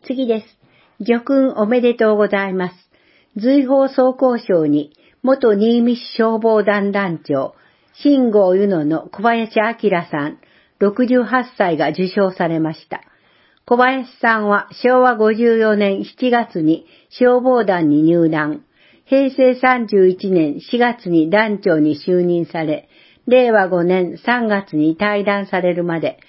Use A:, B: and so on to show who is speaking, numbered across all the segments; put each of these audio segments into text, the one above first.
A: 次です。叙勲おめでとうございます。随宝装甲賞に、元新見市消防団団長、新郷湯野の小林明さん、68歳が受賞されました。小林さんは昭和54年7月に消防団に入団、平成31年4月に団長に就任され、令和5年3月に退団されるまで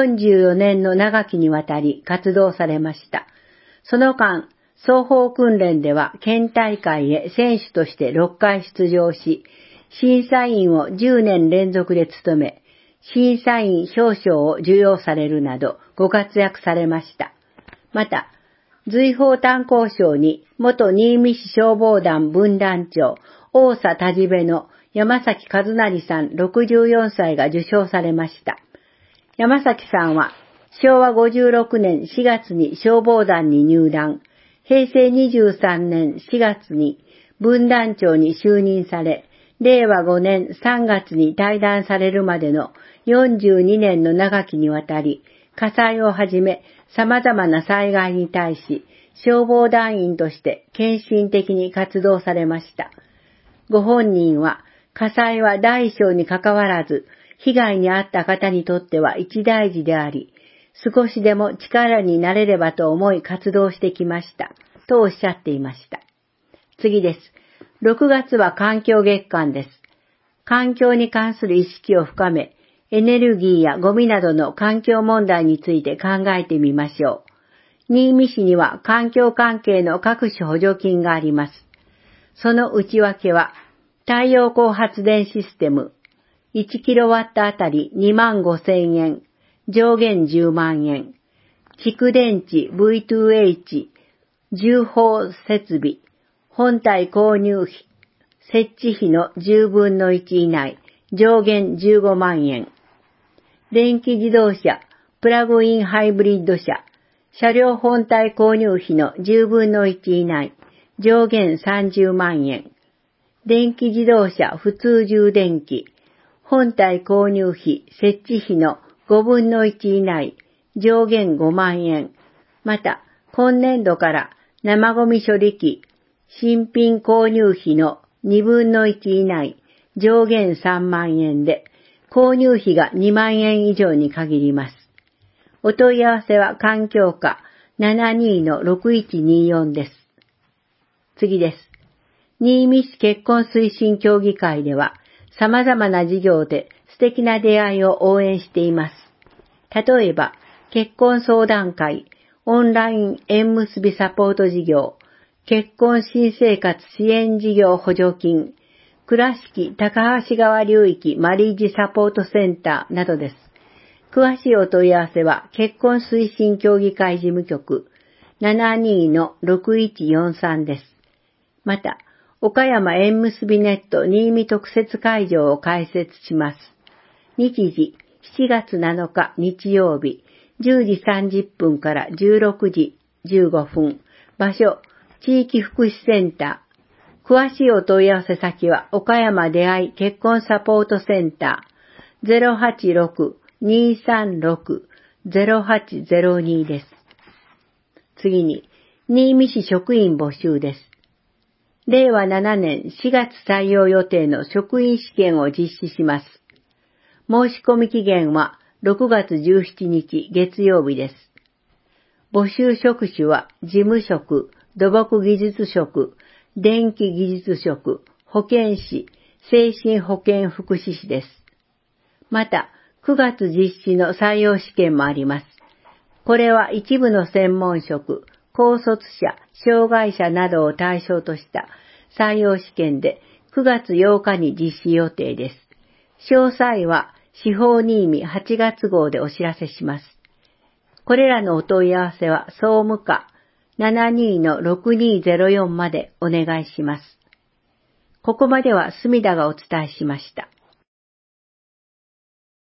A: 44年の長きにわたり活動されました。その間、双方訓練では県大会へ選手として6回出場し、審査員を10年連続で務め、審査員表彰を授与されるなどご活躍されました。また、随宝炭鉱賞に元新見市消防団分団長、大佐田治部の山崎和成さん64歳が受賞されました。山崎さんは昭和56年4月に消防団に入団、平成23年4月に分団長に就任され、令和5年3月に退団されるまでの42年の長きにわたり、火災をはじめ様々な災害に対し、消防団員として献身的に活動されました。ご本人は、火災は大小にかかわらず、被害に遭った方にとっては一大事であり、少しでも力になれればと思い活動してきました、とおっしゃっていました。次です。6月は環境月間です。環境に関する意識を深め、エネルギーやゴミなどの環境問題について考えてみましょう。新見市には環境関係の各種補助金があります。その内訳は、太陽光発電システム、1キロワットあたり25,000円、上限10万円。蓄電池 V2H、重放設備、本体購入費、設置費の10分の1以内、上限15万円。電気自動車、プラグインハイブリッド車、車両本体購入費の10分の1以内、上限30万円。電気自動車普通充電器、本体購入費、設置費の5分の1以内、上限5万円。また、今年度から生ゴミ処理機、新品購入費の2分の1以内、上限3万円で、購入費が2万円以上に限ります。お問い合わせは環境課 72-6124 です。次です。新見市結婚推進協議会では、様々な事業で素敵な出会いを応援しています。例えば、結婚相談会、オンライン縁結びサポート事業、結婚新生活支援事業補助金、倉敷高橋川流域マリッジサポートセンターなどです。詳しいお問い合わせは結婚推進協議会事務局 72-6143 です。また、岡山縁結びネット新見特設会場を開設します。日時7月7日日曜日10時30分から16時15分。場所、地域福祉センター。詳しいお問い合わせ先は岡山出会い結婚サポートセンター 086-236-0802 です。次に、新見市職員募集です。令和7年4月採用予定の職員試験を実施します。申し込み期限は6月17日月曜日です。募集職種は事務職、土木技術職、電気技術職、保健師、精神保健福祉士です。また、9月実施の採用試験もあります。これは一部の専門職、高卒者、障害者などを対象とした採用試験で9月8日に実施予定です。詳細は司法新見8月号でお知らせします。これらのお問い合わせは総務課 72-6204 までお願いします。ここまでは隅田がお伝えしました。